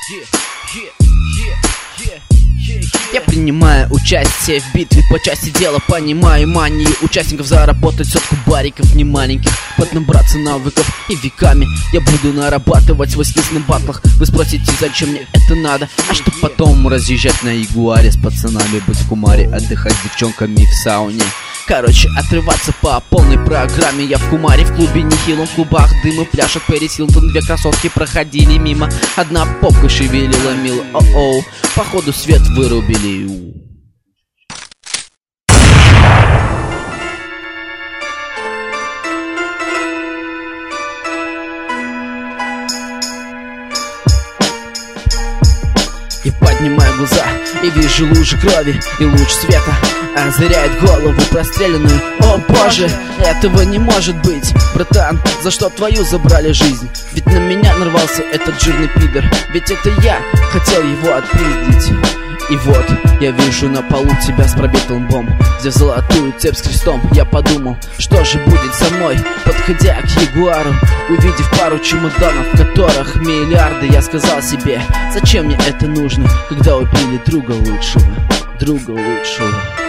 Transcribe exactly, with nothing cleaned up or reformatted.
Я принимаю участие в битве по части дела, понимаю мании участников заработать сотку бариков не маленьких, поднабраться навыков, и веками я буду нарабатывать в воскресных батлах. Вы спросите, зачем мне это надо? А чтоб потом разъезжать на ягуаре с пацанами, быть в кумаре, отдыхать с девчонками в сауне. Короче, отрываться по полной программе. Я в кумаре, в клубе нехилом, в клубах дымы пляшут Пэрис Хилтон. Две красотки проходили мимо, одна попкой шевелила мило. О-оу, походу свет вырубили. Я поднимаю глаза и вижу лужи крови, и луч света озаряет голову простреленную. О боже, этого не может быть. Братан, за что твою забрали жизнь? Ведь на меня нарвался этот жирный пидор. Ведь это я хотел его отпиздить. И вот, я вижу на полу тебя с пробитым лбом. Взяв золотую цепь с крестом, я подумал, что же будет со мной. Подходя к ягуару, увидев пару чемоданов, в которых миллиарды, я сказал себе, зачем мне это нужно, когда убили друга лучшего, друга лучшего.